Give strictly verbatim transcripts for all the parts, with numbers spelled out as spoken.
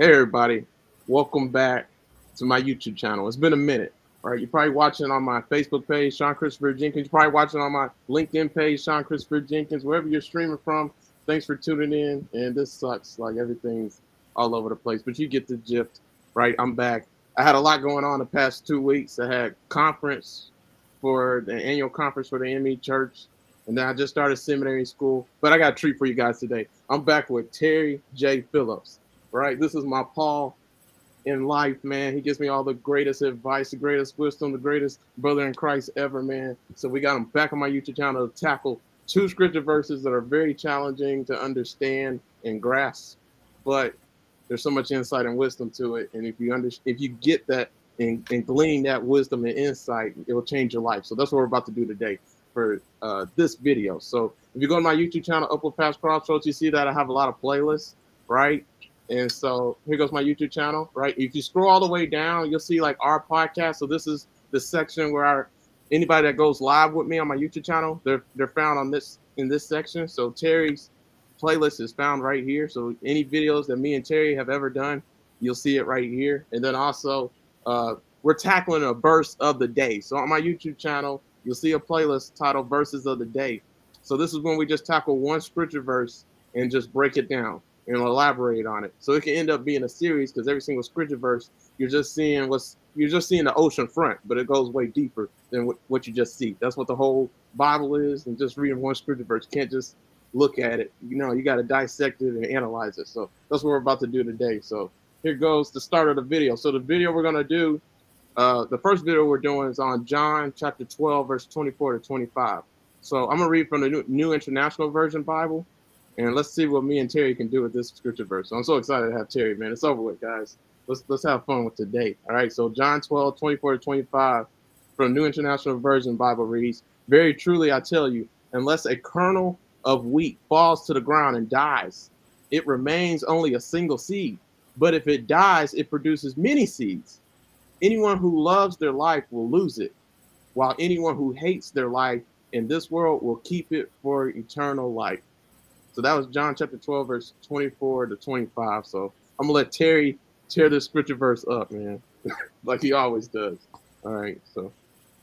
Hey everybody, welcome back to my YouTube channel. It's been a minute, all right? You're probably watching on my Facebook page, Sean Christopher Jenkins. You're probably watching on my LinkedIn page, Sean Christopher Jenkins. Wherever you're streaming from, thanks for tuning in. And this sucks, like everything's all over the place, but you get the gist, right? I'm back. I had a lot going on the past two weeks. I had conference for the annual conference for the M E Church, and then I just started seminary school. But I got a treat for you guys today. I'm back with Terry J. Phillips. Right, this is my Paul in life, man. He gives me all the greatest advice, the greatest wisdom, the greatest brother in Christ ever, man. So we got him back on my YouTube channel to tackle two scripture verses that are very challenging to understand and grasp, but there's so much insight and wisdom to it. And if you under, if you get that and, and glean that wisdom and insight, it will change your life. So that's what we're about to do today for uh, this video. So if you go to my YouTube channel, Upward Past Crossroads, you see that I have a lot of playlists, right? And so here goes my YouTube channel, right? If you scroll all the way down, you'll see like our podcast. So this is the section where our, anybody that goes live with me on my YouTube channel, they're they're found on this in this section. So Terry's playlist is found right here. So any videos that me and Terry have ever done, you'll see it right here. And then also uh, we're tackling a verse of the day. So on my YouTube channel, you'll see a playlist titled Verses of the Day. So this is when we just tackle one scripture verse and just break it down and elaborate on it. So it can end up being a series because every single scripture verse, you're just seeing what's you're just seeing the ocean front, but it goes way deeper than what, what you just see. That's what the whole Bible is, and just reading one scripture verse. You can't just look at it. You know, you got to dissect it and analyze it. So that's what we're about to do today. So here goes the start of the video. So the video we're gonna do, uh, the first video we're doing is on John chapter twelve, verse twenty-four to twenty-five. So I'm gonna read from the New, New International Version Bible. And let's see what me and Terry can do with this scripture verse. So I'm so excited to have Terry, man. It's over with, guys. Let's let's have fun with today. All right. So John twelve, twenty-four to twenty-five from New International Version Bible reads, "Very truly I tell you, unless a kernel of wheat falls to the ground and dies, it remains only a single seed. But if it dies, it produces many seeds. Anyone who loves their life will lose it, while anyone who hates their life in this world will keep it for eternal life." So that was John chapter twelve, verse twenty-four to twenty-five. So I'm gonna let Terry tear this scripture verse up, man, like he always does. All right. So,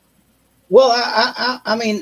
well, I, I, I mean,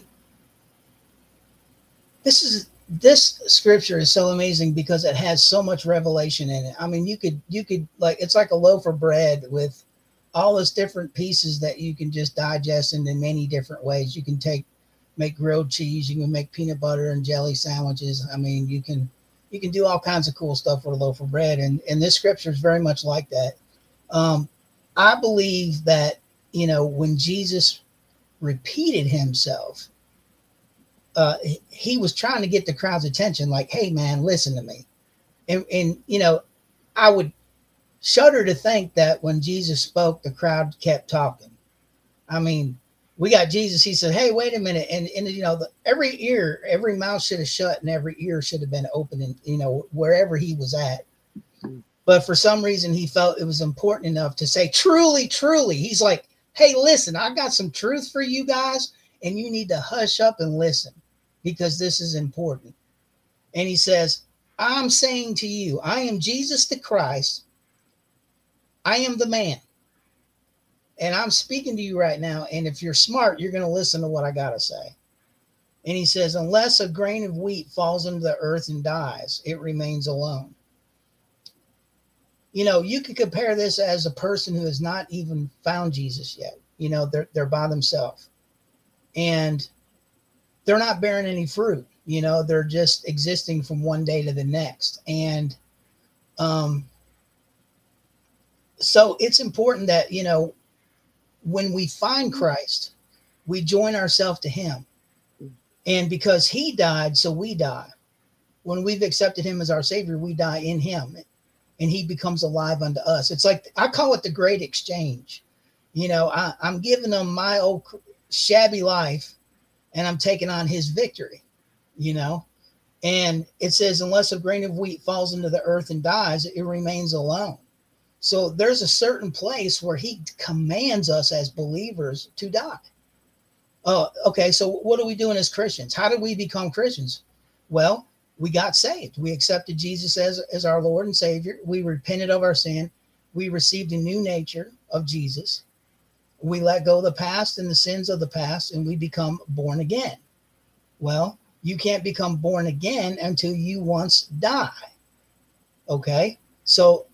this is this scripture is so amazing because it has so much revelation in it. I mean, you could you could like it's like a loaf of bread with all those different pieces that you can just digest in many different ways. You can take. Make grilled cheese. You can make peanut butter and jelly sandwiches. I mean, you can you can do all kinds of cool stuff with a loaf of bread. And, and this scripture is very much like that. Um, I believe that, you know, when Jesus repeated himself, uh, he was trying to get the crowd's attention. Like, hey, man, listen to me. And, and, you know, I would shudder to think that when Jesus spoke, the crowd kept talking. I mean, we got Jesus. He said, hey, wait a minute. And, and you know, the, every ear, every mouth should have shut and every ear should have been open, and, you know, wherever he was at. But for some reason, he felt it was important enough to say, truly, truly. He's like, hey, listen, I got some truth for you guys, and you need to hush up and listen because this is important. And he says, I'm saying to you, I am Jesus the Christ. I am the man. And I'm speaking to you right now. And if you're smart, you're going to listen to what I got to say. And he says, unless a grain of wheat falls into the earth and dies, it remains alone. You know, you could compare this as a person who has not even found Jesus yet. You know, they're, they're by themselves and they're not bearing any fruit. You know, they're just existing from one day to the next. And um, so it's important that, you know, when we find Christ, we join ourselves to him. And because he died, so we die. When we've accepted him as our savior, we die in him and he becomes alive unto us. It's like, I call it the great exchange. You know, I, I'm giving him my old shabby life and I'm taking on his victory, you know? And it says, unless a grain of wheat falls into the earth and dies, it remains alone. So there's a certain place where he commands us as believers to die. Oh, okay. So what are we doing as Christians? How do we become Christians? Well, we got saved. We accepted Jesus as, as our Lord and Savior. We repented of our sin. We received a new nature of Jesus. We let go of the past and the sins of the past, and we become born again. Well, you can't become born again until you once die. Okay? So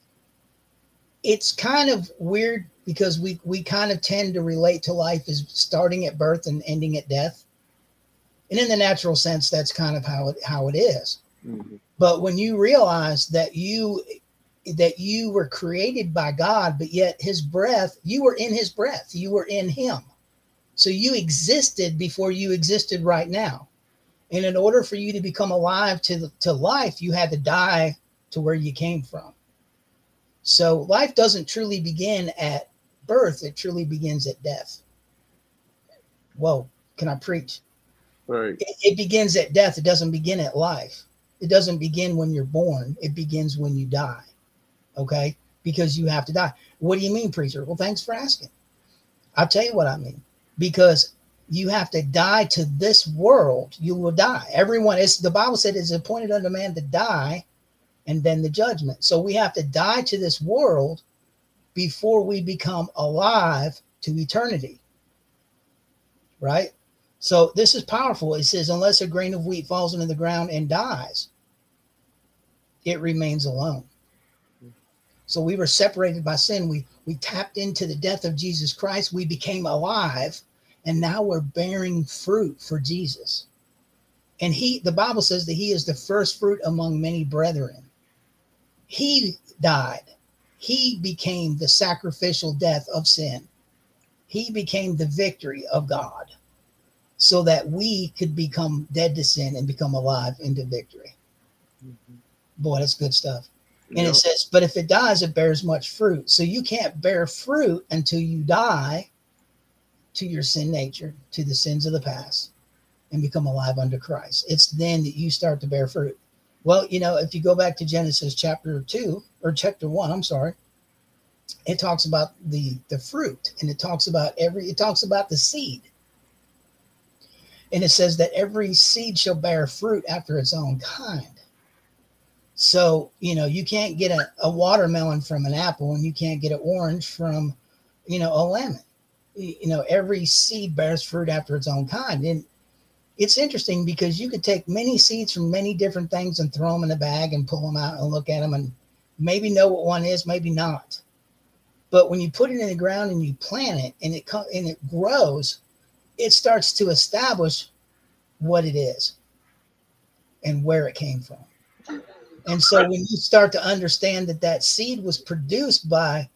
it's kind of weird because we, we kind of tend to relate to life as starting at birth and ending at death. And in the natural sense, that's kind of how it, how it is. Mm-hmm. But when you realize that you that you were created by God, but yet his breath, you were in his breath, you were in him. So you existed before you existed right now. And in order for you to become alive to, to life, you had to die to where you came from. So life doesn't truly begin at birth. It truly begins at death. Whoa, can I preach? Right. It, it begins at death. It doesn't begin at life. It doesn't begin when you're born. It begins when you die. Okay? Because you have to die. What do you mean, preacher? Well, thanks for asking. I'll tell you what I mean. Because you have to die to this world. You will die. Everyone, is the Bible said it's appointed unto man to die and then the judgment. So we have to die to this world before we become alive to eternity. Right? So this is powerful. It says, unless a grain of wheat falls into the ground and dies, it remains alone. So we were separated by sin. We, we tapped into the death of Jesus Christ. We became alive, and now we're bearing fruit for Jesus. And he, the Bible says that he is the first fruit among many brethren. He died. He became the sacrificial death of sin. He became the victory of God so that we could become dead to sin and become alive into victory. Mm-hmm. Boy, that's good stuff. And yep. It says, but if it dies, it bears much fruit. So you can't bear fruit until you die to your sin nature, to the sins of the past, and become alive unto Christ. It's then that you start to bear fruit. Well, you know, if you go back to Genesis chapter two, or chapter one, I'm sorry, it talks about the, the fruit, and it talks about every, it talks about the seed. And it says that every seed shall bear fruit after its own kind. So, you know, you can't get a, a watermelon from an apple, and you can't get an orange from, you know, a lemon. You know, every seed bears fruit after its own kind. And it's interesting because you could take many seeds from many different things and throw them in a bag and pull them out and look at them and maybe know what one is, maybe not. But when you put it in the ground and you plant it and it and it grows, it starts to establish what it is and where it came from. And so when you start to understand that that seed was produced by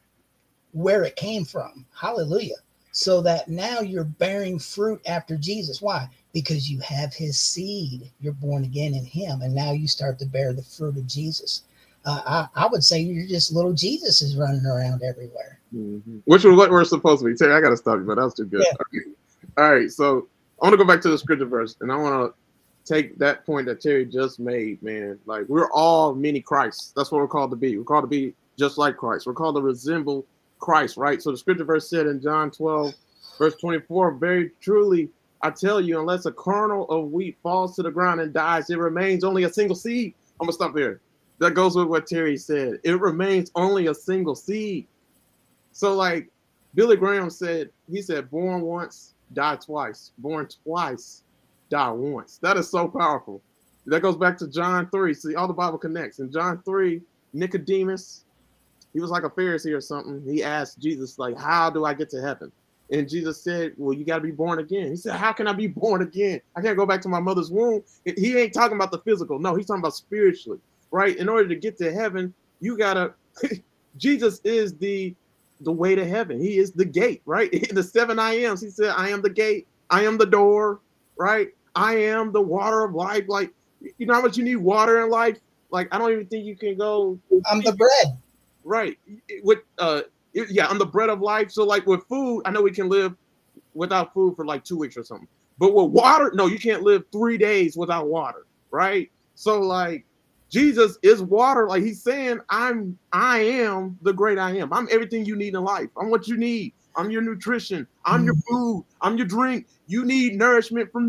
where it came from, hallelujah, so that now you're bearing fruit after Jesus. Why? Because you have his seed. You're born again in him, and now you start to bear the fruit of Jesus. Uh, I, I would say you're just little Jesus is running around everywhere. Mm-hmm. Which is what we're supposed to be. Terry, I got to stop you, but that was too good. Yeah. All right, so I want to go back to the scripture verse, and I want to take that point that Terry just made, man. Like, we're all mini Christ. That's what we're called to be. We're called to be just like Christ. We're called to resemble Christ, right? So the scripture verse said in John twelve, verse twenty-four, very truly, I tell you, unless a kernel of wheat falls to the ground and dies, it remains only a single seed. I'm going to stop there. That goes with what Terry said. It remains only a single seed. So like Billy Graham said, he said, born once, die twice. Born twice, die once. That is so powerful. That goes back to John three. See, all the Bible connects. In John three, Nicodemus, he was like a Pharisee or something. He asked Jesus, like, how do I get to heaven? And Jesus said, well, you got to be born again. He said, how can I be born again? I can't go back to my mother's womb. He ain't talking about the physical. No, he's talking about spiritually, right? In order to get to heaven, you got to, Jesus is the, the way to heaven. He is the gate, right? In the seven I ams, he said, I am the gate. I am the door, right? I am the water of life. Like, you know how much you need water in life? Like, I don't even think you can go. I'm the bread. Right. With uh, yeah, I'm the bread of life. So like with food, I know we can live without food for like two weeks or something. But with water, no, you can't live three days without water, right? So like Jesus is water. Like he's saying, I'm, I am the great I am. I'm everything you need in life. I'm what you need. I'm your nutrition. I'm your food. I'm your drink. You need nourishment from me.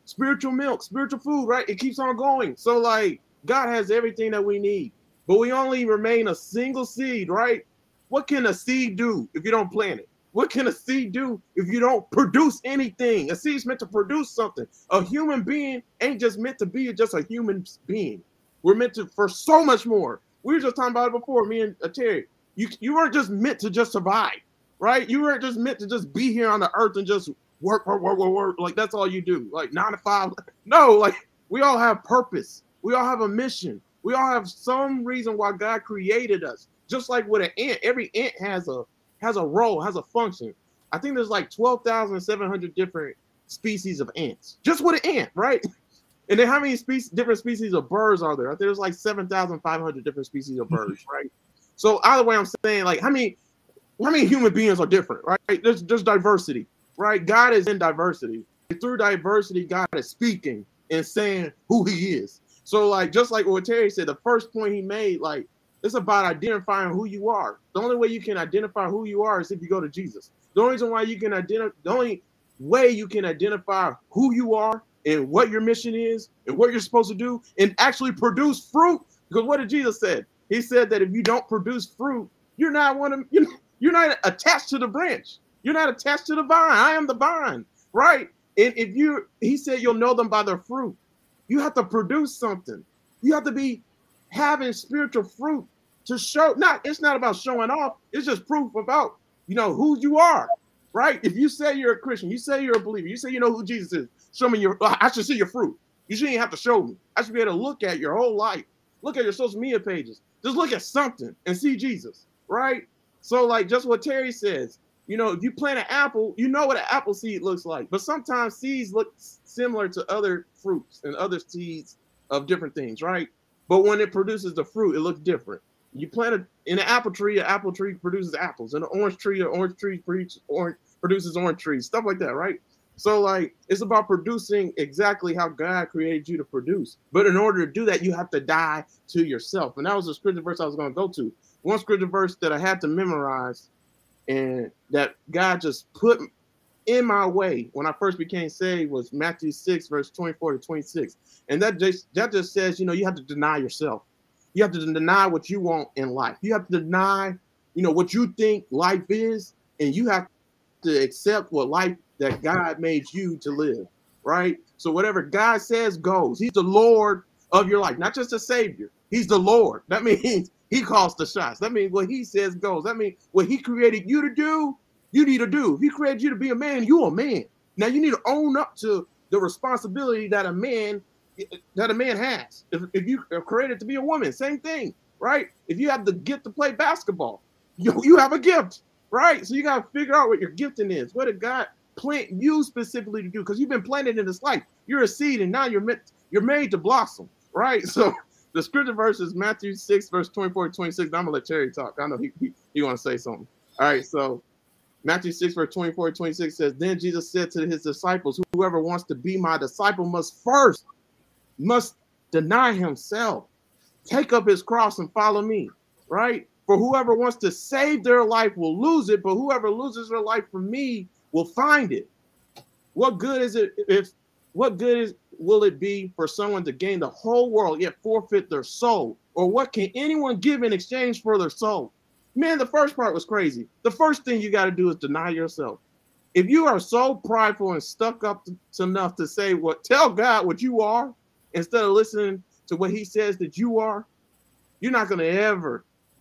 spiritual milk, spiritual food, right? It keeps on going. So like God has everything that we need, but we only remain a single seed, right? What can a seed do if you don't plant it? What can a seed do if you don't produce anything? A seed's meant to produce something. A human being ain't just meant to be just a human being. We're meant to for so much more. We were just talking about it before, me and uh, Terry. You, you weren't just meant to just survive, right? You weren't just meant to just be here on the earth and just work, work, work, work, work. Like that's all you do, like nine to five. No, like we all have purpose. We all have a mission. We all have some reason why God created us. Just like with an ant, every ant has a has a role, has a function. I think there's like twelve thousand seven hundred different species of ants. Just with an ant, right? And then how many species, different species of birds are there? I think there's like seven thousand five hundred different species of birds, right? So either way, I'm saying like how many how many human beings are different, right? There's there's diversity, right? God is in diversity. And through diversity, God is speaking and saying who he is. So like just like what Terry said, the first point he made, like it's about identifying who you are. The only way you can identify who you are is if you go to Jesus. The only reason why you can identify, the only way you can identify who you are and what your mission is and what you're supposed to do and actually produce fruit. Because what did Jesus say? He said that if you don't produce fruit, you're not one of you're not attached to the branch. You're not attached to the vine. I am the vine, right? And if you, he said you'll know them by their fruit. You have to produce something. You have to be having spiritual fruit to show. Not it's not about showing off. It's just proof about you know who you are, right? If you say you're a Christian, you say you're a believer, you say you know who Jesus is. Show me your. I should see your fruit. You shouldn't have to show me. I should be able to look at your whole life. Look at your social media pages. Just look at something and see Jesus, right? So like just what Terry says, you know, if you plant an apple, you know what an apple seed looks like. But sometimes seeds look similar to other fruits and other seeds of different things, right? But when it produces the fruit, it looks different. You plant a, in an apple tree, an apple tree produces apples. In an orange tree, an orange tree produces orange, produces orange trees, stuff like that, right? So like it's about producing exactly how God created you to produce. But in order to do that, you have to die to yourself. And that was the scripture verse I was going to go to. One scripture verse that I had to memorize and that God just put in my way when I first became saved was Matthew six, verse twenty-four to twenty-six. And that just, that just says, you know, you have to deny yourself. You have to deny what you want in life. You have to deny, you know, what you think life is, and you have to accept what life that God made you to live, right? So whatever God says goes. He's the Lord of your life, not just a savior. He's the Lord. That means he calls the shots. That means what he says goes. That means what he created you to do, you need to do. If he created you to be a man, you're a man. Now you need to own up to the responsibility that a man that a man has. If, if you are created to be a woman, same thing, right? If you have the gift to play basketball, you, you have a gift, right? So you got to figure out what your gifting is. What did God plant you specifically to do? Because you've been planted in this life. You're a seed, and now you're meant, you're made to blossom, right? So the scripture verse is Matthew six, verse twenty-four to twenty-six. I'm gonna let Terry talk. I know he he, he want to say something. All right, so Matthew six, verse twenty-four to twenty-six says, then Jesus said to his disciples, whoever wants to be my disciple must first, must deny himself, take up his cross and follow me, right? For whoever wants to save their life will lose it, but whoever loses their life for me will find it. What good is it if, what good is will it be for someone to gain the whole world yet forfeit their soul? Or what can anyone give in exchange for their soul? Man, the first part was crazy. The first thing you got to do is deny yourself. If you are so prideful and stuck up to, to enough to say, what, tell God what you are, instead of listening to what he says that you are, you're not going to ever,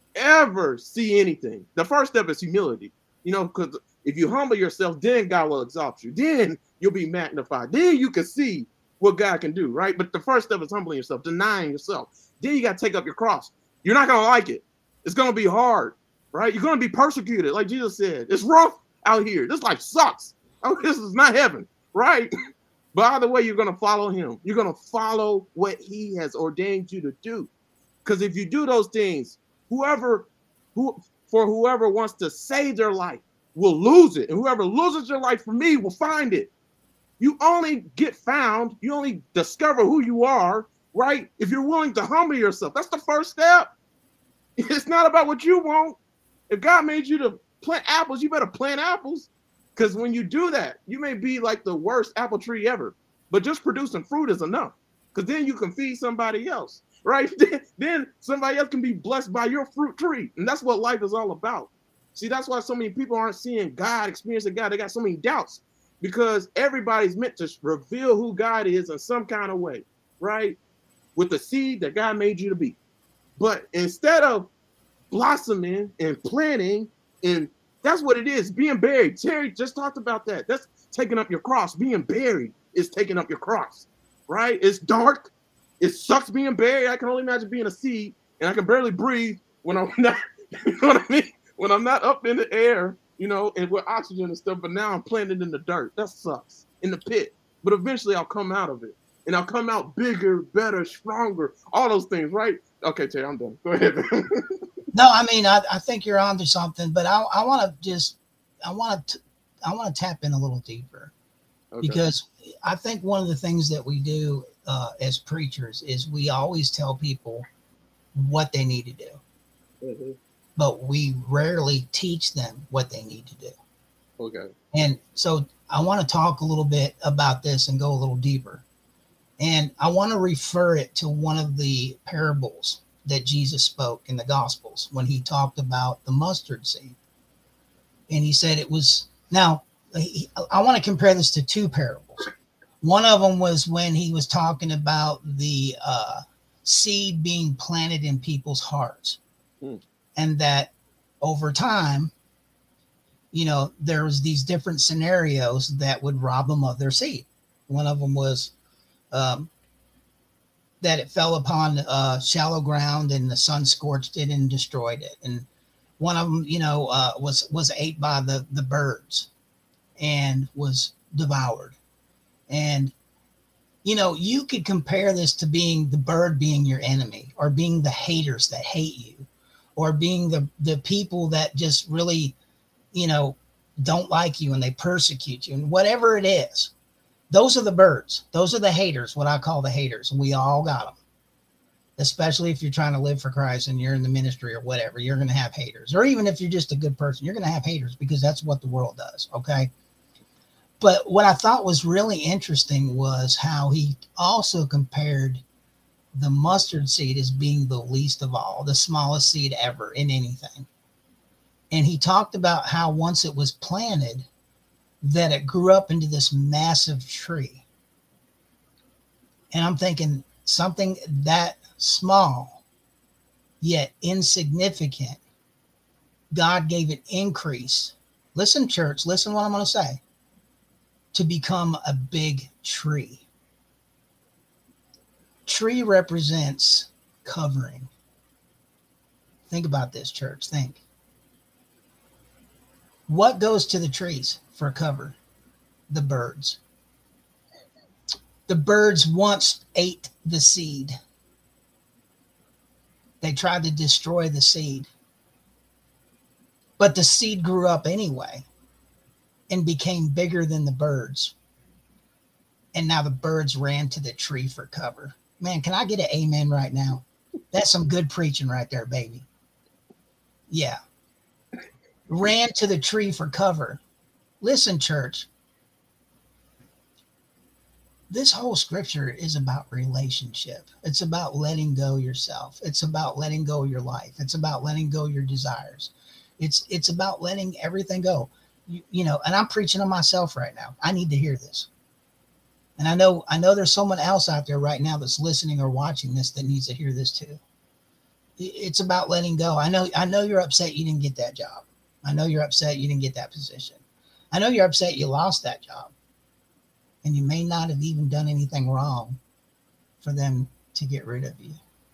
ever see anything. The first step is humility, you know, because if you humble yourself, then God will exalt you. Then you'll be magnified. Then you can see what God can do, right? But the first step is humbling yourself, denying yourself. Then you got to take up your cross. You're not going to like it. It's going to be hard, right? You're going to be persecuted, like Jesus said. It's rough out here. This life sucks. Oh, this is not heaven, right? But either way, you're going to follow him. You're going to follow what he has ordained you to do. Because if you do those things, whoever, who, for whoever wants to save their life will lose it. And whoever loses their life for me will find it. You only get found, you only discover who you are, right? If you're willing to humble yourself. That's the first step. It's not about what you want. If God made you to plant apples, you better plant apples. Because when you do that, you may be like the worst apple tree ever. but just producing fruit is enough, because then you can feed somebody else, right? Then, then somebody else can be blessed by your fruit tree, and that's what life is all about. See, that's why so many people aren't seeing God, experiencing God. They got so many doubts, because everybody's meant to reveal who God is in some kind of way, right? With the seed that God made you to be. But instead of blossoming and planting, and that's what it is, being buried. Terry just talked about that. That's taking up your cross. Being buried is taking up your cross, right? It's dark. It sucks being buried. I can only imagine being a seed, and I can barely breathe when I'm not, you know what I mean? When I'm not up in the air, you know, and with oxygen and stuff, but now I'm planted in the dirt. That sucks, in the pit. But eventually I'll come out of it. And I'll come out bigger, better, stronger, all those things, right? Okay, Terry, I'm done. Go ahead. No, I mean, I, I think you're onto something, but I, I want to just, I want to, I want to tap in a little deeper, okay. Because I think one of the things that we do uh, as preachers is we always tell people what they need to do, mm-hmm. but we rarely teach them what they need to do. Okay. And so I want to talk a little bit about this and go a little deeper. And I want to refer it to one of the parables that Jesus spoke in the Gospels when he talked about the mustard seed. And he said it was, now, he, I want to compare this to two parables. One of them was when he was talking about the uh, seed being planted in people's hearts. Hmm. And that over time, you know, there was these different scenarios that would rob them of their seed. One of them was um, that it fell upon uh, shallow ground and the sun scorched it and destroyed it. And one of them, you know, uh, was was ate by the, the birds and was devoured. And, you know, you could compare this to being the bird being your enemy, or being the haters that hate you, or being the, the people that just really, you know, don't like you and they persecute you, and whatever it is. Those are the birds. Those are the haters, what I call the haters. And we all got them. Especially if you're trying to live for Christ and you're in the ministry or whatever, you're going to have haters. Or even if you're just a good person, you're going to have haters, because that's what the world does, okay? But what I thought was really interesting was how he also compared the mustard seed as being the least of all, the smallest seed ever in anything. And he talked about how once it was planted, that it grew up into this massive tree. And I'm thinking, something that small, yet insignificant, God gave it increase. Listen, church, listen what I'm going to say. To become a big tree. Tree represents covering. Think about this, church. Think. What goes to the trees for cover? The birds. The birds once ate the seed. They tried to destroy the seed. But the seed grew up anyway and became bigger than the birds. And now the birds ran to the tree for cover. Man, can I get an amen right now? That's some good preaching right there, baby. Yeah. Ran to the tree for cover. Listen, church. This whole scripture is about relationship. It's about letting go yourself. It's about letting go your life. It's about letting go your desires. It's it's about letting everything go. You, you know, and I'm preaching to myself right now. I need to hear this. And I know I know there's someone else out there right now that's listening or watching this that needs to hear this too. It's about letting go. I know I know you're upset you didn't get that job. I know you're upset you didn't get that position. I know you're upset you lost that job. And you may not have even done anything wrong for them to get rid of you.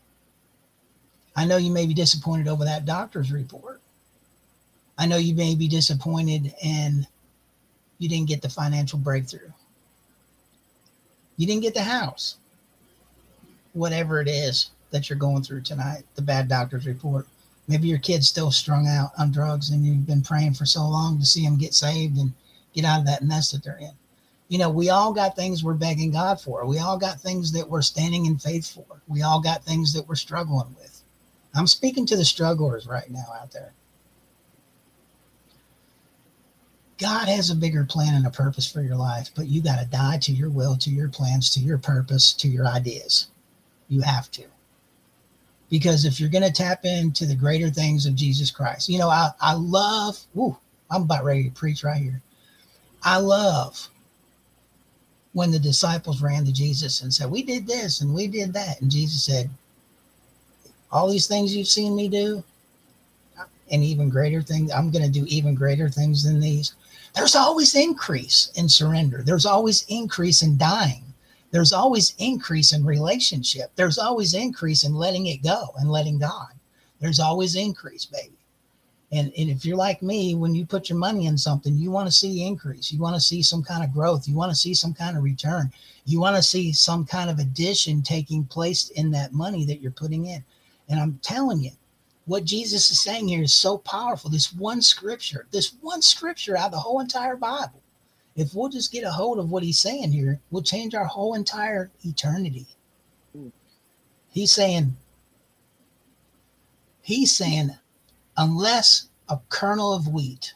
I know you may be disappointed over that doctor's report. I know you may be disappointed and you didn't get the financial breakthrough. You didn't get the house. Whatever it is that you're going through tonight, the bad doctor's report. Maybe your kid's still strung out on drugs and you've been praying for so long to see them get saved and get out of that mess that they're in. You know, we all got things we're begging God for. We all got things that we're standing in faith for. We all got things that we're struggling with. I'm speaking to the strugglers right now out there. God has a bigger plan and a purpose for your life, but you got to die to your will, to your plans, to your purpose, to your ideas. You have to. Because if you're going to tap into the greater things of Jesus Christ, you know, I, I love, whoo, I'm about ready to preach right here. I love when the disciples ran to Jesus and said, we did this and we did that. And Jesus said, all these things you've seen me do, and even greater things, I'm going to do even greater things than these. There's always increase in surrender. There's always increase in dying. There's always increase in relationship. There's always increase in letting it go and letting God. There's always increase, baby. And, and if you're like me, when you put your money in something, you want to see increase. You want to see some kind of growth. You want to see some kind of return. You want to see some kind of addition taking place in that money that you're putting in. And I'm telling you, what Jesus is saying here is so powerful. This one scripture, this one scripture out of the whole entire Bible. If we'll just get a hold of what he's saying here, we'll change our whole entire eternity. He's saying, he's saying, unless a kernel of wheat,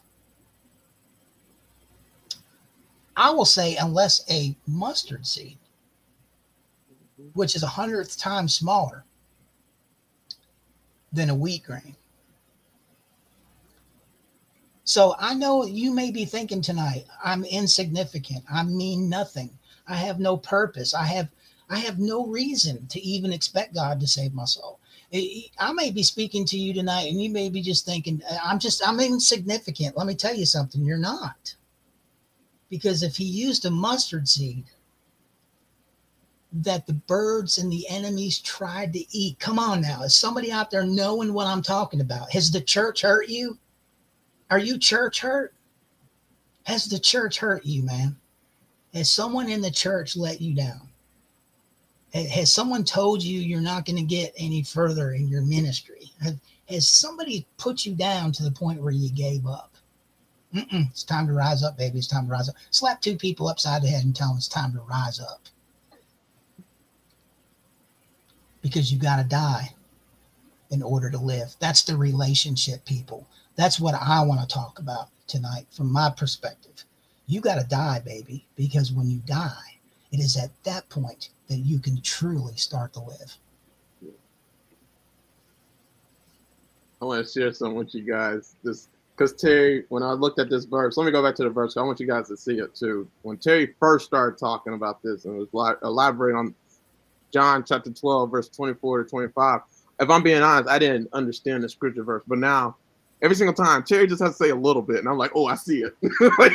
I will say, unless a mustard seed, which is a hundredth time smaller than a wheat grain. So I know you may be thinking tonight, I'm insignificant. I mean nothing. I have no purpose. I have I have no reason to even expect God to save my soul. I may be speaking to you tonight and you may be just thinking, I'm just, I'm insignificant. Let me tell you something. You're not. Because if he used a mustard seed that the birds and the enemies tried to eat, come on now. Is somebody out there knowing what I'm talking about? Has the church hurt you? Are you church hurt? Has the church hurt you, man? Has someone in the church let you down? Has someone told you you're not going to get any further in your ministry? Has somebody put you down to the point where you gave up? Mm-mm, it's time to rise up, baby. It's time to rise up. Slap two people upside the head and tell them it's time to rise up. Because you got to die in order to live. That's the relationship, people. That's what I want to talk about tonight from my perspective. You got to die, baby, because when you die, it is at that point that you can truly start to live. I want to share something with you guys. This, because Terry, when I looked at this verse, let me go back to the verse. I want you guys to see it too. When Terry first started talking about this and was elaborating on John chapter twelve, verse twenty-four to twenty-five, if I'm being honest, I didn't understand the scripture verse, but now every single time Terry just has to say a little bit, and I'm like, oh, I see it. Like,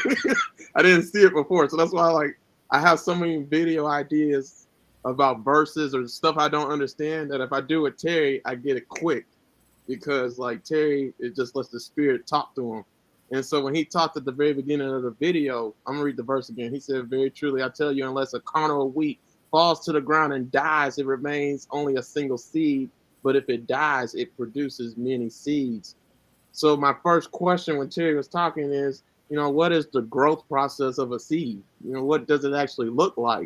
I didn't see it before, so that's why like I have so many video ideas about verses or stuff I don't understand that if I do it Terry, I get it quick, because like Terry, it just lets the Spirit talk to him. And so when he talked at the very beginning of the video, I'm gonna read the verse again. He said, "Very truly, I tell you, unless a kernel of wheat falls to the ground and dies, it remains only a single seed. But if it dies, it produces many seeds." So my first question when Terry was talking is, you know, what is the growth process of a seed? You know, what does it actually look like?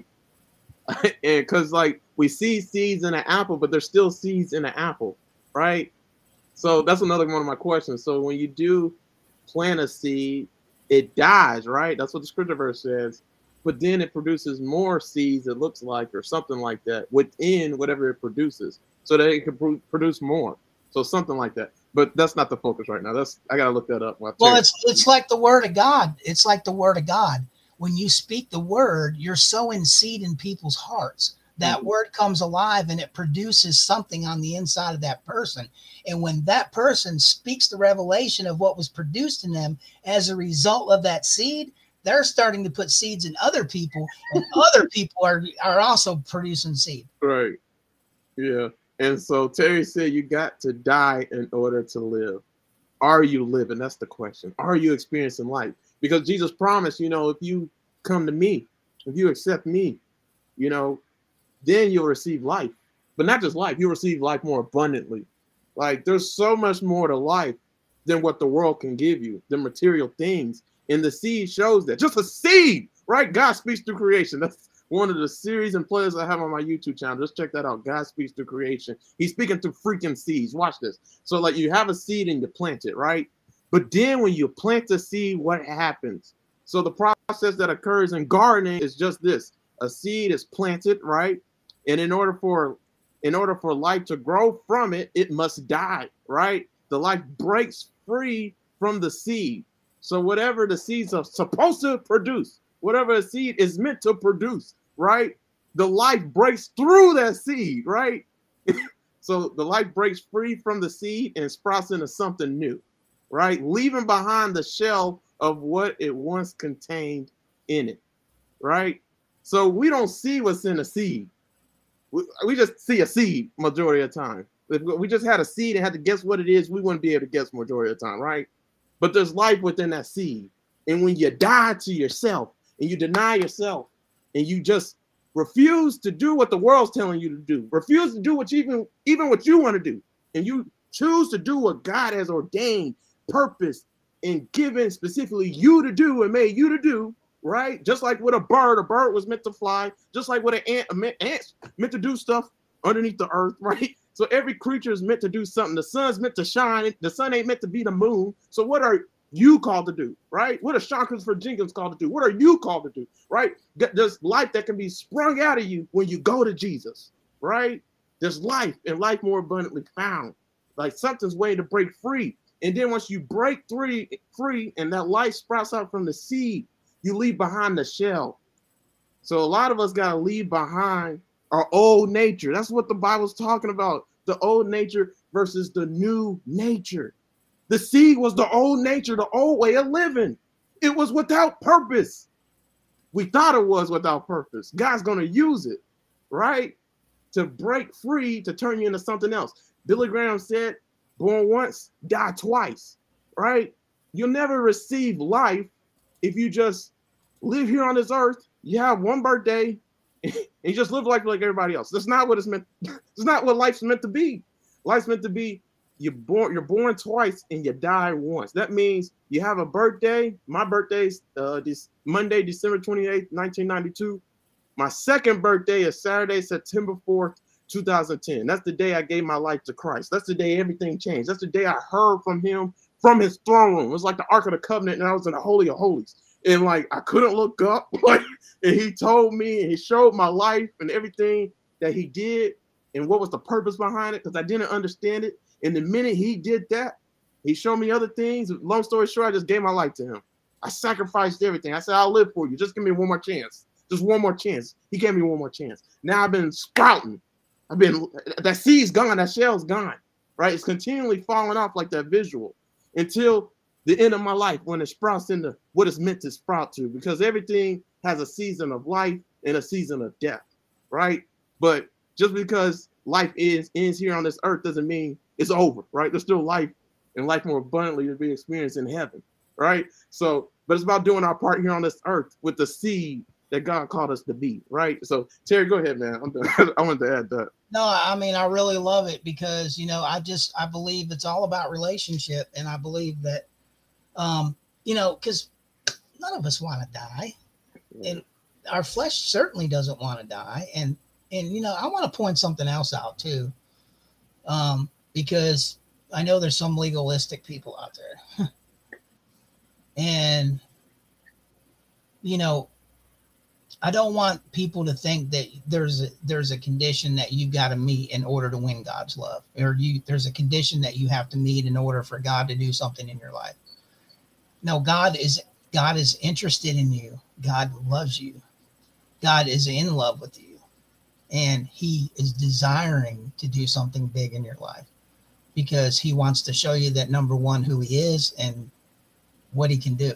And because like we see seeds in an apple, but there's still seeds in an apple, right? So that's another one of my questions. So when you do plant a seed, it dies, right? That's what the scripture verse says. But then it produces more seeds, it looks like, or something like that within whatever it produces, so that it can pr- produce more. So something like that. But that's not the focus right now. That's I gotta look that up. Well, it's it's like the word of God. It's like the word of God. When you speak the word, you're sowing seed in people's hearts. That mm-hmm. word comes alive and it produces something on the inside of that person. And when that person speaks the revelation of what was produced in them as a result of that seed, they're starting to put seeds in other people, and other people are, are also producing seed. Right. Yeah. And so Terry said you got to die in order to live. Are you living? That's the question. Are you experiencing life? Because Jesus promised, you know, if you come to me, if you accept me, you know, then you'll receive life. But not just life, you'll receive life more abundantly. Like there's so much more to life than what the world can give you, the material things. And the seed shows that. Just a seed, right? God speaks through creation. That's one of the series and plays I have on my YouTube channel. Just check that out. God speaks through creation. He's speaking through freaking seeds. Watch this. So like you have a seed and you plant it, right? But then when you plant the seed, what happens? So the process that occurs in gardening is just this. A seed is planted, right? And in order for in order for life to grow from it, it must die, right? The life breaks free from the seed. So whatever the seeds are supposed to produce, whatever a seed is meant to produce, right? The life breaks through that seed, right? So the life breaks free from the seed and sprouts into something new, right? Leaving behind the shell of what it once contained in it, right? So we don't see what's in a seed. We, we just see a seed majority of the time. If we just had a seed and had to guess what it is, we wouldn't be able to guess majority of the time, right? But there's life within that seed. And when you die to yourself and you deny yourself and you just refuse to do what the world's telling you to do, refuse to do what you even, even what you want to do, and you choose to do what God has ordained, purpose, and given specifically you to do and made you to do, right? Just like with a bird, a bird was meant to fly, just like with an ant, an ant meant to do stuff underneath the earth, right? So every creature is meant to do something. The sun's meant to shine. The sun ain't meant to be the moon. So what are you called to do, right? What are Sean Christopher Jenkins called to do? What are you called to do, right? There's life that can be sprung out of you when you go to Jesus, right? There's life and life more abundantly found. Like something's way to break free. And then once you break free, free and that life sprouts out from the seed, you leave behind the shell. So a lot of us got to leave behind our old nature. That's what the Bible's talking about. The old nature versus the new nature. The seed was the old nature, the old way of living. It was without purpose. We thought it was without purpose. God's going to use it, right? To break free, to turn you into something else. Billy Graham said, born once, die twice, right? You'll never receive life if you just live here on this earth. You have one birthday and you just live like, like everybody else. That's not what it's meant. It's not what life's meant to be. Life's meant to be you're born, you're born twice and you die once. That means you have a birthday. My birthday's uh, this Monday, December twenty-eighth, nineteen ninety-two. My second birthday is Saturday, September fourth, two thousand ten. That's the day I gave my life to Christ. That's the day everything changed. That's the day I heard from him from his throne room. It was like the Ark of the Covenant, and I was in the Holy of Holies. And like I couldn't look up. Like, and he told me and he showed my life and everything that he did and what was the purpose behind it, because I didn't understand it. And the minute he did that, he showed me other things. Long story short, I just gave my life to him. I sacrificed everything. I said, I'll live for you. Just give me one more chance. Just one more chance. He gave me one more chance. Now I've been sprouting. I've been, that seed's gone. That shell's gone, right? It's continually falling off like that visual until the end of my life when it sprouts into what it's meant to sprout to, because everything has a season of life and a season of death, right? But just because life is ends here on this earth doesn't mean it's over, right? There's still life and life more abundantly to be experienced in heaven, right? So, but it's about doing our part here on this earth with the seed that God called us to be, right? So, Terry, go ahead, man. I'm done. I wanted to add that. No, I mean, I really love it because, you know, I just, I believe it's all about relationship. And I believe that, um, you know, because none of us want to die. Yeah. And our flesh certainly doesn't want to die. And, and, you know, I want to point something else out too. Um, because I know there's some legalistic people out there. And, you know, I don't want people to think that there's a, there's a condition that you got to meet in order to win God's love, or you, there's a condition that you have to meet in order for God to do something in your life. No, God is, God is interested in you. God loves you. God is in love with you. And he is desiring to do something big in your life because he wants to show you that, number one, who he is and what he can do.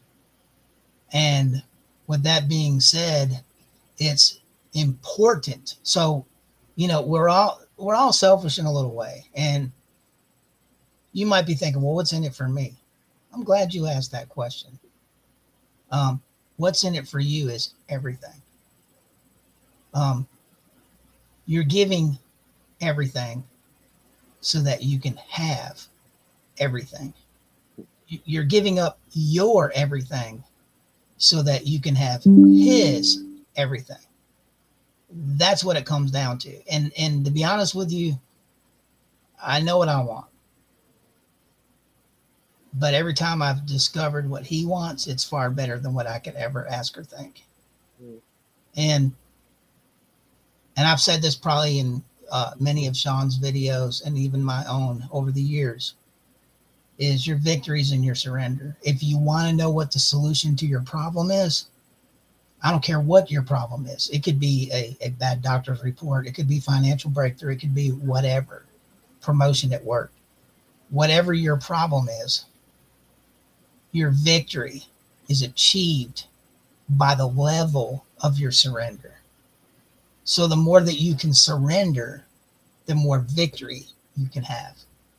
And with that being said, it's important. So, you know, we're all, we're all selfish in a little way. And you might be thinking, well, what's in it for me? I'm glad you asked that question. Um, what's in it for you is everything. Um, you're giving everything so that you can have everything. You're giving up your everything so that you can have his everything. That's what it comes down to. And, and to be honest with you, I know what I want. But every time I've discovered what he wants, it's far better than what I could ever ask or think. Mm. And and I've said this probably in uh, many of Sean's videos and even my own over the years, is your victories and your surrender. If you want to know what the solution to your problem is, I don't care what your problem is. It could be a, a bad doctor's report. It could be financial breakthrough. It could be whatever, promotion at work. Whatever your problem is, your victory is achieved by the level of your surrender. So the more that you can surrender, the more victory you can have.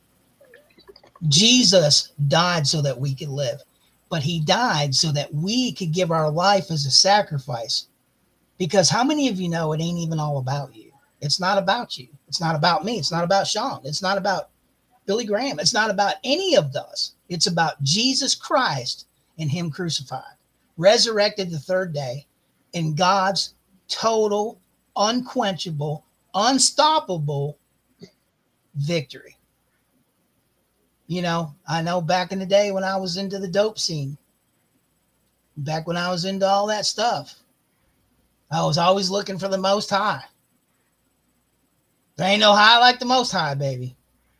Jesus died so that we could live, but he died so that we could give our life as a sacrifice. Because how many of you know it ain't even all about you? It's not about you. It's not about me. It's not about Sean. It's not about Billy Graham. It's not about any of us. It's about Jesus Christ and him crucified, resurrected the third day, and God's total, unquenchable, unstoppable victory. You know, I know back in the day when I was into the dope scene, back when I was into all that stuff, I was always looking for the Most High. There ain't no high like the Most High, baby.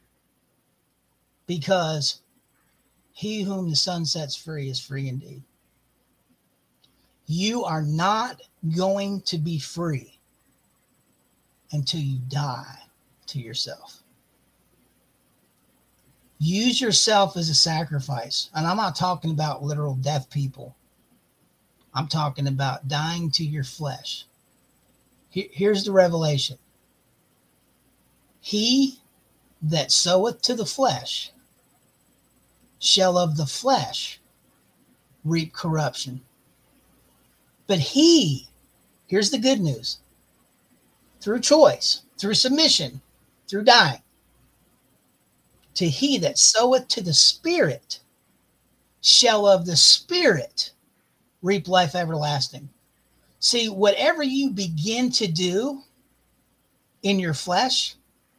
Because he whom the sun sets free is free indeed. You are not going to be free until you die to yourself. Use yourself as a sacrifice. And I'm not talking about literal death people. I'm talking about dying to your flesh. Here's the revelation. He that soweth to the flesh shall of the flesh reap corruption. But he, here's the good news, through choice, through submission, through dying, to he that soweth to the Spirit shall of the Spirit reap life everlasting. See, whatever you begin to do in your flesh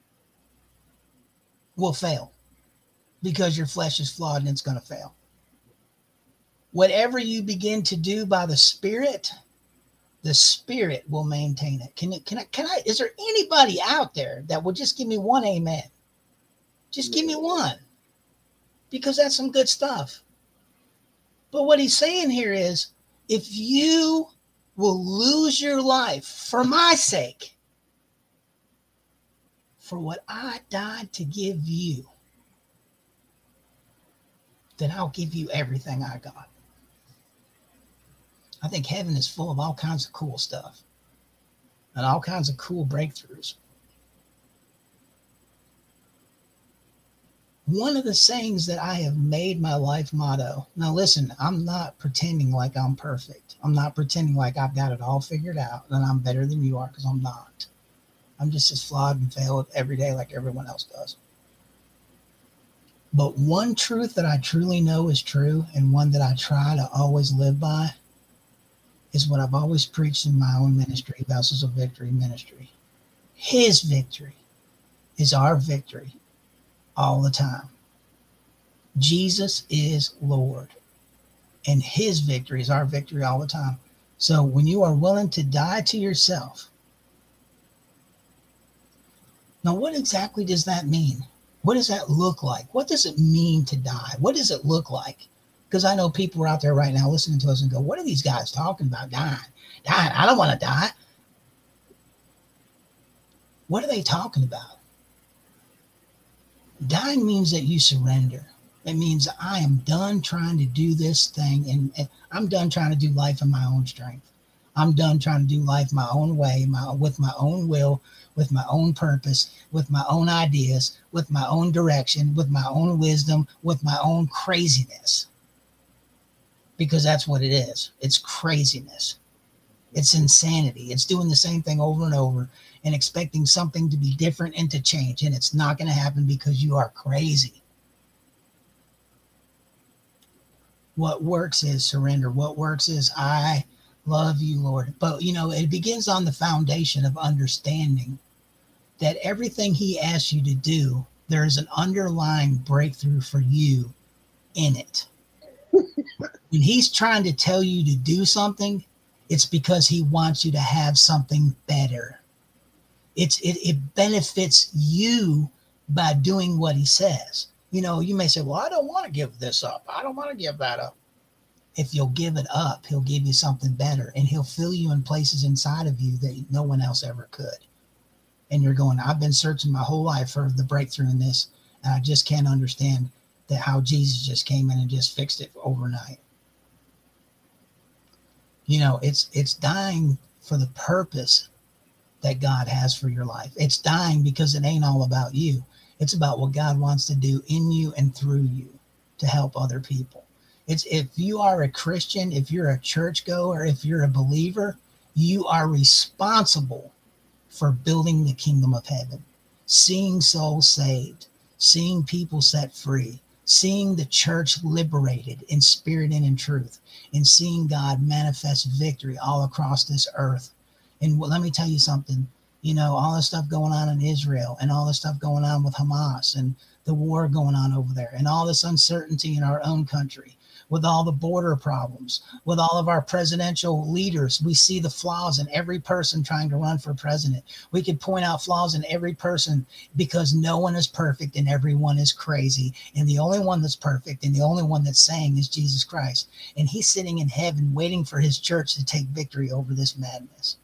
will fail, because your flesh is flawed and it's going to fail. Whatever you begin to do by the Spirit, the Spirit will maintain it. Can it, can I, can I, is there anybody out there that will just give me one amen? Just give me one, because that's some good stuff. But what he's saying here is, if you will lose your life for my sake, for what I died to give you, then I'll give you everything I got. I think heaven is full of all kinds of cool stuff and all kinds of cool breakthroughs. One of the sayings that I have made my life motto. Now listen, I'm not pretending like I'm perfect. I'm not pretending like I've got it all figured out and I'm better than you are, because I'm not. I'm just as flawed and fail every day like everyone else does. But one truth that I truly know is true, and one that I try to always live by, is what I've always preached in my own ministry, Vessels of Victory Ministry. His victory is our victory all the time. Jesus is Lord, and his victory is our victory all the time. So when you are willing to die to yourself, now what exactly does that mean? What does that look like? What does it mean to die? What does it look like? Because I know people are out there right now listening to us and go, what are these guys talking about? Dying. Dying. I don't want to die. What are they talking about? Dying means that you surrender. It means I am done trying to do this thing, and, and I'm done trying to do life in my own strength. I'm done trying to do life my own way, my, with my own will, with my own purpose, with my own ideas, with my own direction, with my own wisdom, with my own craziness. Because that's what it is. It's craziness. It's insanity. It's doing the same thing over and over and expecting something to be different and to change. And it's not going to happen because you are crazy. What works is surrender. What works is I love you, Lord. But, you know, it begins on the foundation of understanding that everything he asks you to do, there is an underlying breakthrough for you in it. When he's trying to tell you to do something, it's because he wants you to have something better. It's it, it benefits you by doing what he says. You know, you may say, well, I don't want to give this up. I don't want to give that up. If you'll give it up, he'll give you something better, and he'll fill you in places inside of you that no one else ever could. And you're going, I've been searching my whole life for the breakthrough in this, and I just can't understand that how Jesus just came in and just fixed it overnight. You know, it's it's dying for the purpose that God has for your life. It's dying because it ain't all about you. It's about what God wants to do in you and through you to help other people. It's if you are a Christian, if you're a churchgoer, if you're a believer, you are responsible for building the kingdom of heaven, seeing souls saved, seeing people set free, seeing the church liberated in spirit and in truth, and seeing God manifest victory all across this earth. And let me tell you something, you know, all the stuff going on in Israel and all the stuff going on with Hamas and the war going on over there and all this uncertainty in our own country, with all the border problems, with all of our presidential leaders, we see the flaws in every person trying to run for president. We could point out flaws in every person because no one is perfect and everyone is crazy. And the only one that's perfect and the only one that's saying is Jesus Christ. And he's sitting in heaven waiting for his church to take victory over this madness.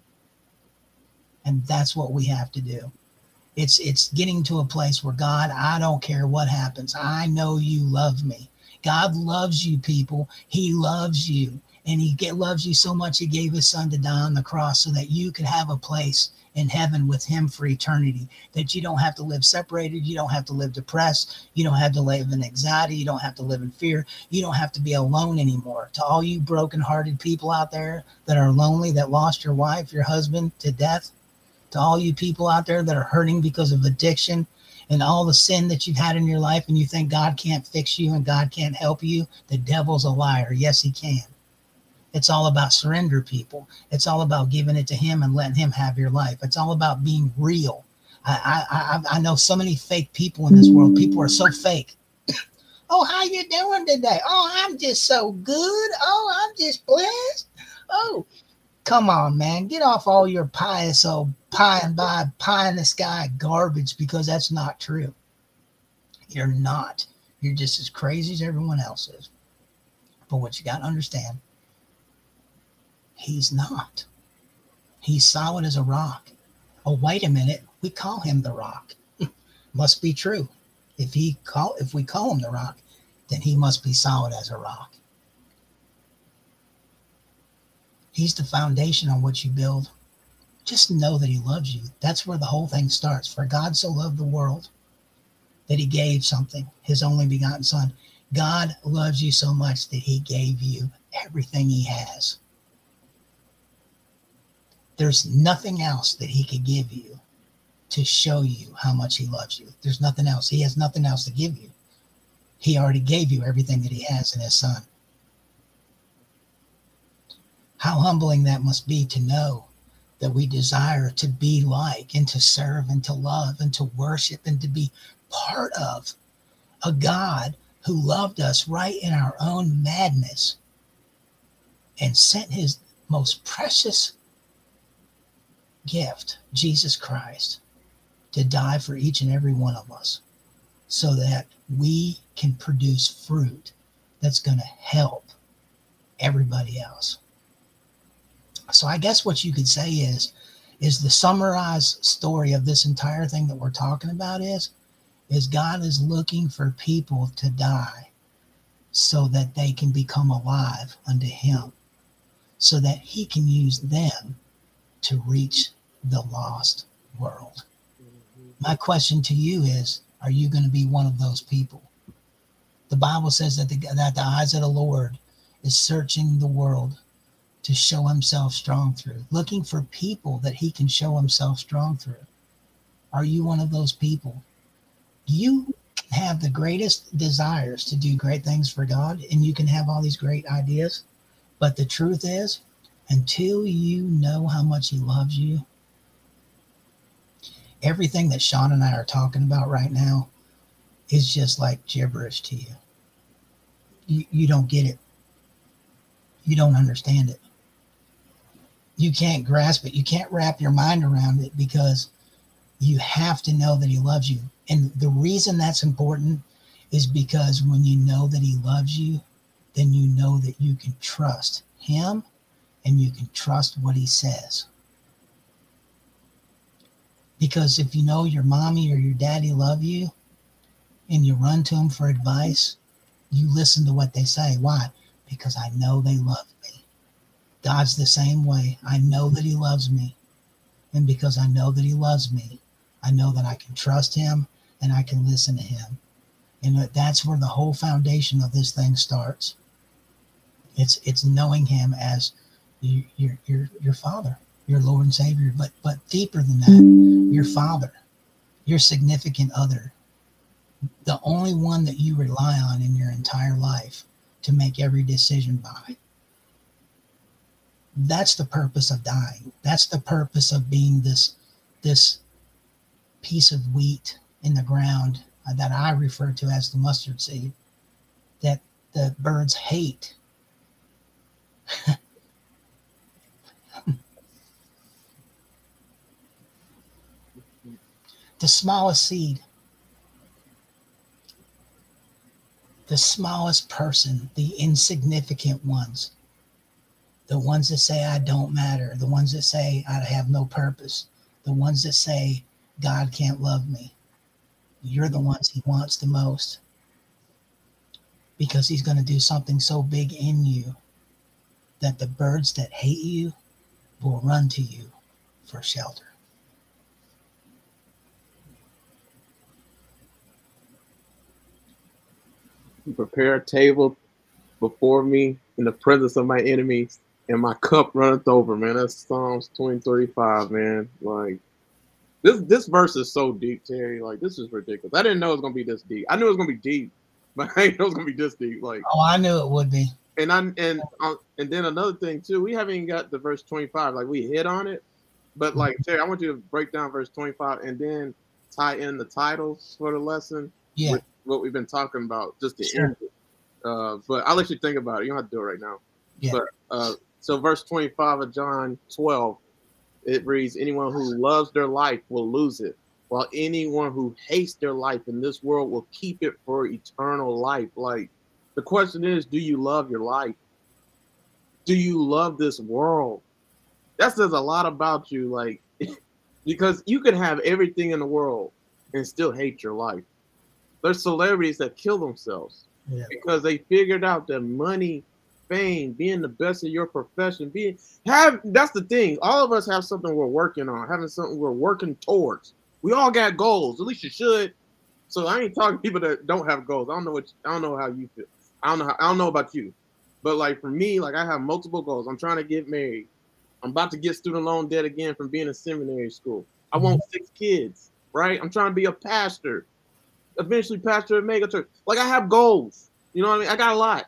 And that's what we have to do. It's, it's getting to a place where, God, I don't care what happens. I know you love me. God loves you, people. He loves you. And he get, loves you so much, he gave his son to die on the cross so that you could have a place in heaven with him for eternity, that you don't have to live separated. You don't have to live depressed. You don't have to live in anxiety. You don't have to live in fear. You don't have to be alone anymore. To all you brokenhearted people out there that are lonely, that lost your wife, your husband to death, to all you people out there that are hurting because of addiction, and all the sin that you've had in your life, and you think God can't fix you and God can't help you, the devil's a liar. Yes, he can. It's all about surrender, people. It's all about giving it to him and letting him have your life. It's all about being real. I I I know so many fake people in this world. People are so fake. Oh, how you doing today? Oh, I'm just so good. Oh, I'm just blessed. Oh, come on, man. Get off all your pious old pie and by pie in the sky garbage, because that's not true. You're not. You're just as crazy as everyone else is. But what you got to understand, he's not. He's solid as a rock. Oh, wait a minute. We call him the rock. Must be true. If he call, if we call him the rock, then he must be solid as a rock. He's the foundation on which you build. Just know that he loves you. That's where the whole thing starts. For God so loved the world that he gave something, his only begotten son. God loves you so much that he gave you everything he has. There's nothing else that he could give you to show you how much he loves you. There's nothing else. He has nothing else to give you. He already gave you everything that he has in his son. How humbling that must be to know that we desire to be like and to serve and to love and to worship and to be part of a God who loved us right in our own madness and sent his most precious gift, Jesus Christ, to die for each and every one of us so that we can produce fruit that's going to help everybody else. So I guess what you could say is, is the summarized story of this entire thing that we're talking about is, is God is looking for people to die so that they can become alive unto him, so that he can use them to reach the lost world. My question to you is, are you going to be one of those people? The Bible says that the, that the eyes of the Lord is searching the world to show himself strong through, looking for people that he can show himself strong through. Are you one of those people? You have the greatest desires to do great things for God, and you can have all these great ideas. But the truth is, until you know how much he loves you, everything that Sean and I are talking about right now is just like gibberish to you. you, you don't get it. You don't understand it. You can't grasp it. You can't wrap your mind around it, because you have to know that he loves you. And the reason that's important is because when you know that he loves you, then you know that you can trust him and you can trust what he says. Because if you know your mommy or your daddy love you and you run to them for advice, you listen to what they say. Why? Because I know they love me. God's the same way. I know that he loves me. And because I know that he loves me, I know that I can trust him and I can listen to him. And that's where the whole foundation of this thing starts. It's it's knowing him as your your your, your Father, your Lord and Savior. But but deeper than that, your Father, your significant other, the only one that you rely on in your entire life to make every decision by. That's the purpose of dying. That's the purpose of being this this piece of wheat in the ground that I refer to as the mustard seed, that the birds hate. The smallest seed, the smallest person, the insignificant ones, the ones that say I don't matter, the ones that say I have no purpose, the ones that say God can't love me. You're the ones he wants the most, because he's going to do something so big in you that the birds that hate you will run to you for shelter. Prepare a table before me in the presence of my enemies, and my cup runneth over, man. That's Psalms twenty thirty-five, man. Like, this this verse is so deep, Terry. Like, this is ridiculous. I didn't know it was gonna be this deep. I knew it was gonna be deep, but I didn't know it was gonna be this deep. Like, oh, I knew it would be. And I and uh, and then another thing too, we haven't even got the verse twenty-five. Like, we hit on it, but like, Terry, I want you to break down verse twenty-five and then tie in the titles for the lesson. Yeah. With what we've been talking about, just to Sure. end it. Uh, but I'll let you think about it. You don't have to do it right now. Yeah. But uh, so verse twenty-five of John twelve, it reads, anyone who loves their life will lose it, while anyone who hates their life in this world will keep it for eternal life. Like, the question is, do you love your life? Do you love this world? That says a lot about you. Like, because you can have everything in the world and still hate your life. There's celebrities that kill themselves. Yeah. Because they figured out that money, fame, being the best of your profession, being have that's the thing. All of us have something we're working on, having something we're working towards. We all got goals. At least you should. So I ain't talking to people that don't have goals. I don't know what I don't know how you feel. I don't know how, I don't know about you. But like for me, like I have multiple goals. I'm trying to get married. I'm about to get student loan debt again from being in seminary school. I want six kids, right? I'm trying to be a pastor. Eventually pastor at mega church. Like, I have goals, you know what I mean? I got a lot,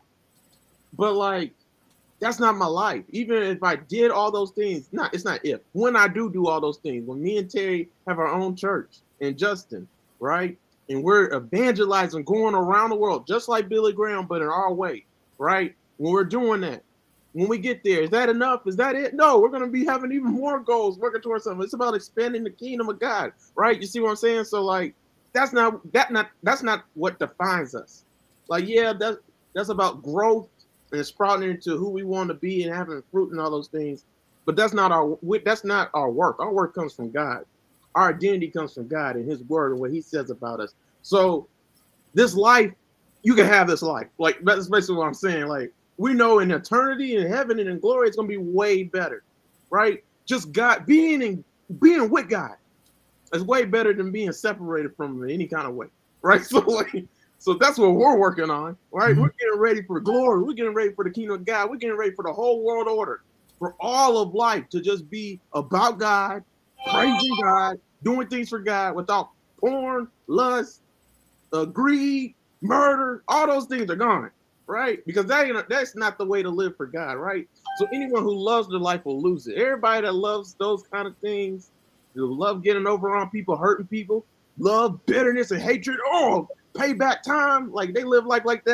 but like, that's not my life. Even if I did all those things, not, it's not if, when I do do all those things, when me and Terry have our own church and Justin, right? And we're evangelizing, going around the world, just like Billy Graham, but in our way, right? When we're doing that, when we get there, is that enough? Is that it? No, we're going to be having even more goals, working towards something. It's about expanding the kingdom of God, right? You see what I'm saying? So like, That's not that not that's not what defines us. Like, yeah, that that's about growth and sprouting into who we want to be and having fruit and all those things. But that's not our that's not our work. Our work comes from God. Our identity comes from God and His Word and what He says about us. So this life, you can have this life. Like, that's basically what I'm saying. Like, we know in eternity, in heaven, and in glory, it's gonna be way better, right? Just God being in being with God. It's way better than being separated from him in any kind of way, right? So, like, so that's what we're working on, right? Mm-hmm. We're getting ready for glory. We're getting ready for the kingdom of God. We're getting ready for the whole world order, for all of life to just be about God, praising God, doing things for God without porn, lust, uh, greed, murder. All those things are gone, right? Because that ain't, that's not the way to live for God, right? So anyone who loves their life will lose it. Everybody that loves those kind of things, love getting over on people, hurting people, love bitterness and hatred, oh, payback time. Like, they live life like that.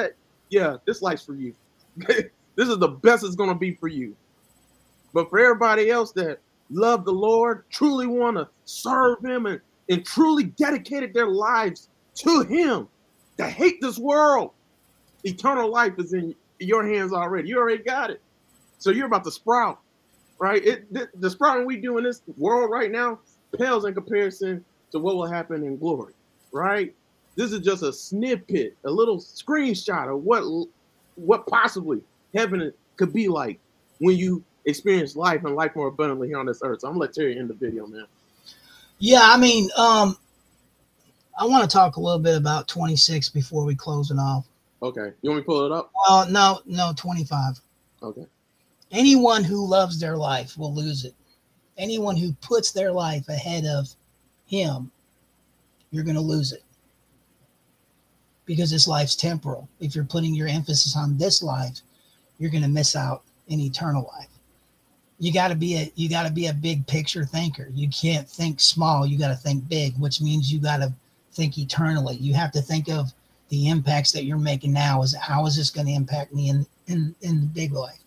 yeah, this life's for you. This is the best it's going to be for you. But for everybody else that love the Lord, truly want to serve him, and, and truly dedicated their lives to him, that hate this world, eternal life is in your hands already. You already got it. So you're about to sprout, right? It, the, the sprouting we do in this world right now pales in comparison to what will happen in glory, right? This is just a snippet, a little screenshot of what what possibly heaven could be like when you experience life and life more abundantly here on this earth. So I'm gonna let Terry end the video, man. Yeah, I mean, um, I want to talk a little bit about twenty-six before we close it off. Okay, you want me to pull it up? Well, no, no, twenty-five. Okay. Anyone who loves their life will lose it. Anyone who puts their life ahead of him, you're going to lose it. Because this life's temporal. If you're putting your emphasis on this life, you're going to miss out in eternal life. You got to be a you got to be a big picture thinker. You can't think small. You got to think big, which means you got to think eternally. You have to think of the impacts that you're making now. Is how is this going to impact me in in in the big life?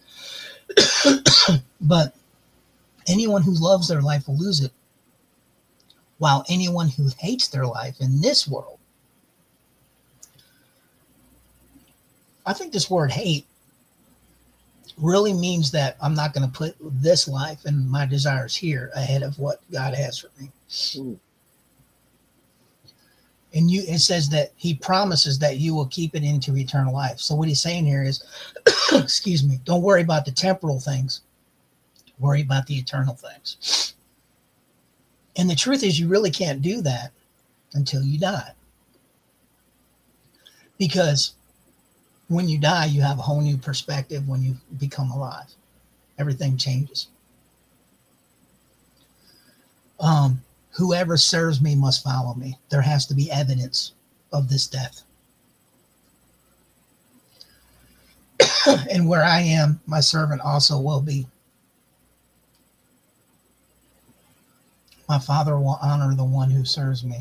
But anyone who loves their life will lose it, while anyone who hates their life in this world, I think this word hate really means that I'm not going to put this life and my desires here ahead of what God has for me. Mm. And you, it says that he promises that you will keep it into eternal life. So what he's saying here is, excuse me, don't worry about the temporal things. Worry about the eternal things. And the truth is, you really can't do that until you die. Because when you die, you have a whole new perspective. When you become alive, everything changes. Um, whoever serves me must follow me. There has to be evidence of this death. And where I am, my servant also will be. My Father will honor the one who serves me.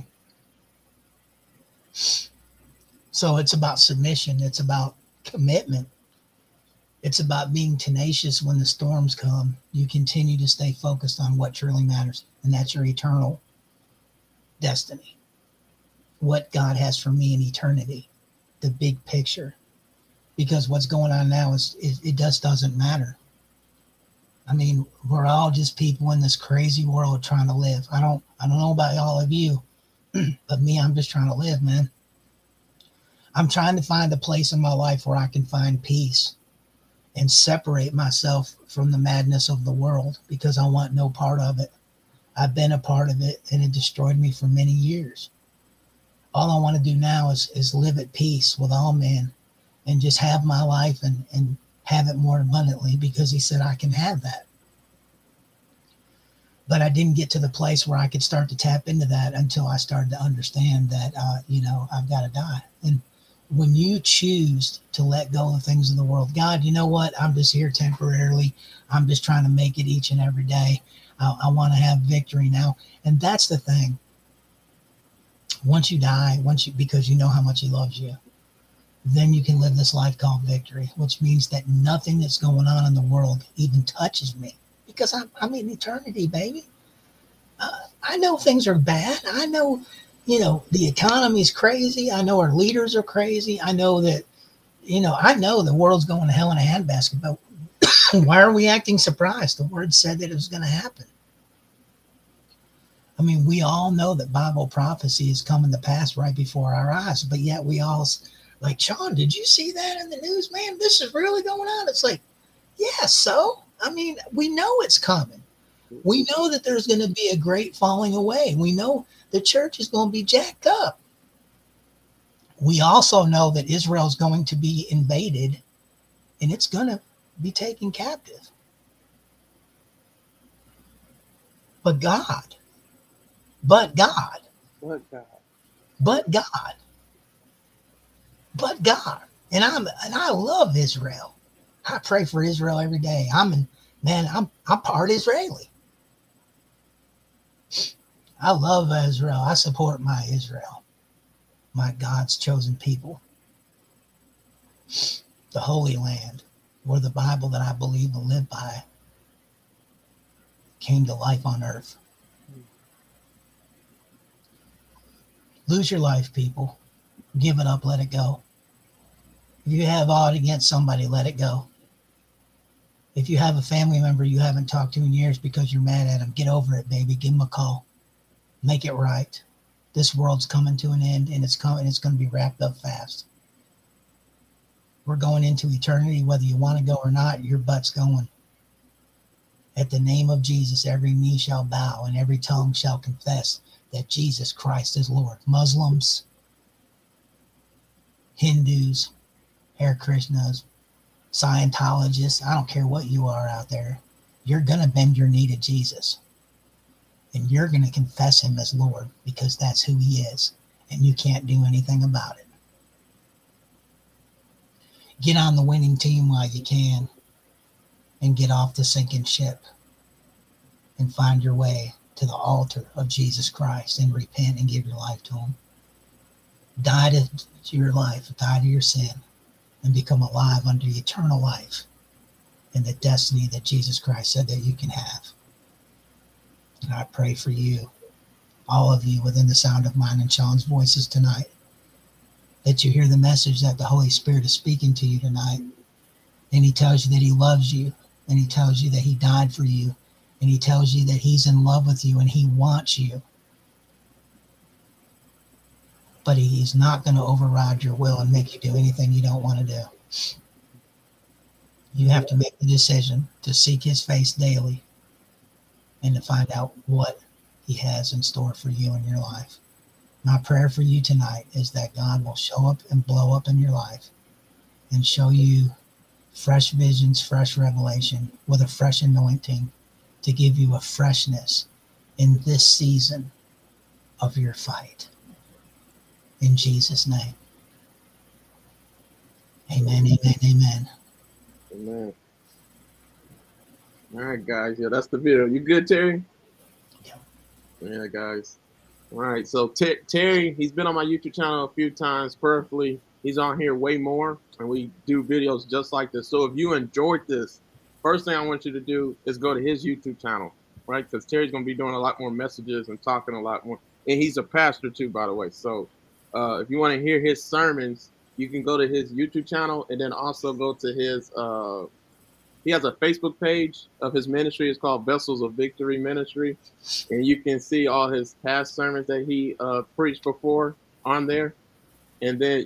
So it's about submission. It's about commitment. It's about being tenacious when the storms come. You continue to stay focused on what truly matters, and that's your eternal destiny. What God has for me in eternity, the big picture. Because what's going on now is it, it just doesn't matter. I mean, we're all just people in this crazy world trying to live. I don't I don't know about all of you, but me, I'm just trying to live, man. I'm trying to find a place in my life where I can find peace and separate myself from the madness of the world, because I want no part of it. I've been a part of it, and it destroyed me for many years. All I want to do now is, is live at peace with all men and just have my life and, and have it more abundantly, because he said I can have that. But I didn't get to the place where I could start to tap into that until I started to understand that, uh, you know, I've got to die. And when you choose to let go of things in the world, God, you know what? I'm just here temporarily. I'm just trying to make it each and every day. I, I want to have victory now. And that's the thing. Once you die, once you, because you know how much he loves you, then you can live this life called victory, which means that nothing that's going on in the world even touches me, because I'm, I'm in eternity, baby. Uh, I know things are bad. I know, you know, the economy's crazy. I know our leaders are crazy. I know that, you know, I know the world's going to hell in a handbasket, but why are we acting surprised? The word said that it was going to happen. I mean, we all know that Bible prophecy is coming to pass right before our eyes, but yet we all... Like, Sean, did you see that in the news, man? This is really going on. It's like, yeah, so, I mean, we know it's coming. We know that there's going to be a great falling away. We know the church is going to be jacked up. We also know that Israel is going to be invaded, and it's going to be taken captive. But God, but God, but God, but God. But God, and I'm and I love Israel. I pray for Israel every day. I'm in, man, I'm I'm part Israeli. I love Israel. I support my Israel, my God's chosen people. the Holy Land, where the Bible that I believe and live by came to life on earth. Lose your life, people. Give it up, let it go. If you have aught against somebody, let it go. If you have a family member you haven't talked to in years because you're mad at them, get over it, baby. Give them a call. Make it right. This world's coming to an end, and it's coming. It's going to be wrapped up fast. We're going into eternity, whether you want to go or not. Your butt's going. At the name of Jesus, every knee shall bow and every tongue shall confess that Jesus Christ is Lord. Muslims, Hindus, Hare Krishnas, Scientologists, I don't care what you are out there, you're going to bend your knee to Jesus. And you're going to confess him as Lord, because that's who he is. And you can't do anything about it. Get on the winning team while you can. And get off the sinking ship. And find your way to the altar of Jesus Christ. And repent and give your life to him. Die to your life. Die to your sin. And become alive under eternal life. And the destiny that Jesus Christ said that you can have. And I pray for you, all of you within the sound of mine and Sean's voices tonight, that you hear the message that the Holy Spirit is speaking to you tonight. And he tells you that he loves you, and he tells you that he died for you, and he tells you that he's in love with you and he wants you. But he's not going to override your will and make you do anything you don't want to do. You have to make the decision to seek his face daily and to find out what he has in store for you in your life. My prayer for you tonight is that God will show up and blow up in your life and show you fresh visions, fresh revelation with a fresh anointing to give you a freshness in this season of your fight. In Jesus' name. Amen, amen, amen. Amen. All right, guys. Yeah, that's the video. You good, Terry? Yeah. Yeah, guys. All right. So Ter Terry, he's been on my YouTube channel a few times. Perfectly, he's on here way more, and we do videos just like this. So if you enjoyed this, first thing I want you to do is go to his YouTube channel, right? Because Terry's gonna be doing a lot more messages and talking a lot more, and he's a pastor too, by the way. So uh, if you want to hear his sermons, you can go to his YouTube channel, and then also go to his. Uh, He has a Facebook page of his ministry. It's called Vessels of Victory Ministry. And you can see all his past sermons that he uh, preached before on there. And then,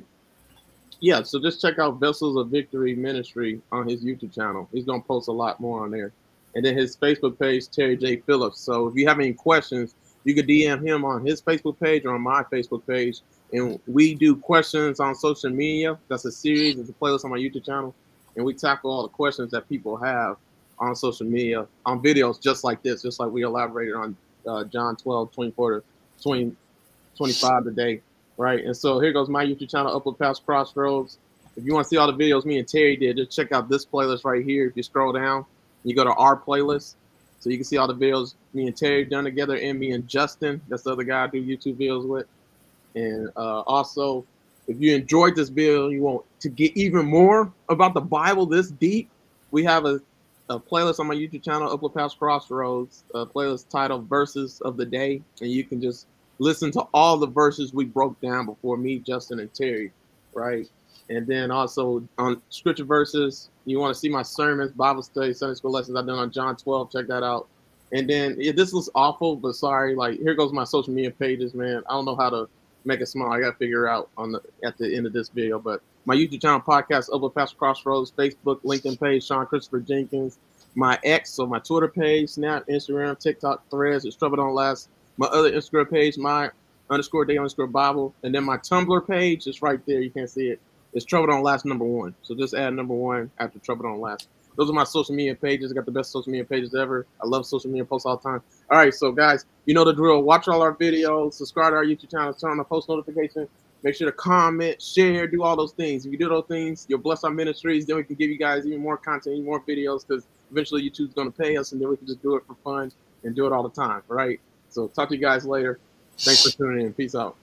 yeah, so just check out Vessels of Victory Ministry on his YouTube channel. He's going to post a lot more on there. And then his Facebook page, Terry J. Phillips. So if you have any questions, you can D M him on his Facebook page or on my Facebook page. And we do questions on social media. That's a series. It's a playlist on my YouTube channel. And we tackle all the questions that people have on social media, on videos just like this, just like we elaborated on uh, John twelve, twenty-four to twenty, twenty-five today, right? And so here goes my YouTube channel, Upward Past Crossroads. If you want to see all the videos me and Terry did, just check out this playlist right here. If you scroll down, you go to our playlist, so you can see all the videos me and Terry done together, and me and Justin, that's the other guy I do YouTube videos with. And uh, also, if you enjoyed this video, you want to get even more about the Bible this deep, we have a, a playlist on my YouTube channel, Upward Past Crossroads, a playlist titled Verses of the Day. And you can just listen to all the verses we broke down before, me, Justin, and Terry, right? And then also on scripture verses, you want to see my sermons, Bible study, Sunday school lessons I've done on John twelve, check that out. And then, yeah, this looks awful, but sorry, like, here goes my social media pages, man. I don't know how to make it small. I got to figure out on the at the end of this video. But my YouTube channel, podcast, Upward Past Crossroads, Facebook, LinkedIn page, Sean Christopher Jenkins. My X, so my Twitter page, Snap, Instagram, TikTok, Threads, It's Trouble Don't Last. My other Instagram page, my underscore day underscore Bible. And then my Tumblr page, it's right there. You can't see it. It's Trouble Don't Last number one. So just add number one after Trouble Don't Last. Those are my social media pages. I got the best social media pages ever. I love social media posts all the time. All right, so guys, you know the drill. Watch all our videos. Subscribe to our YouTube channel. Turn on the post notification. Make sure to comment, share, do all those things. If you do those things, you'll bless our ministries. Then we can give you guys even more content, even more videos, because eventually YouTube's going to pay us, and then we can just do it for fun and do it all the time, all right? So talk to you guys later. Thanks for tuning in. Peace out.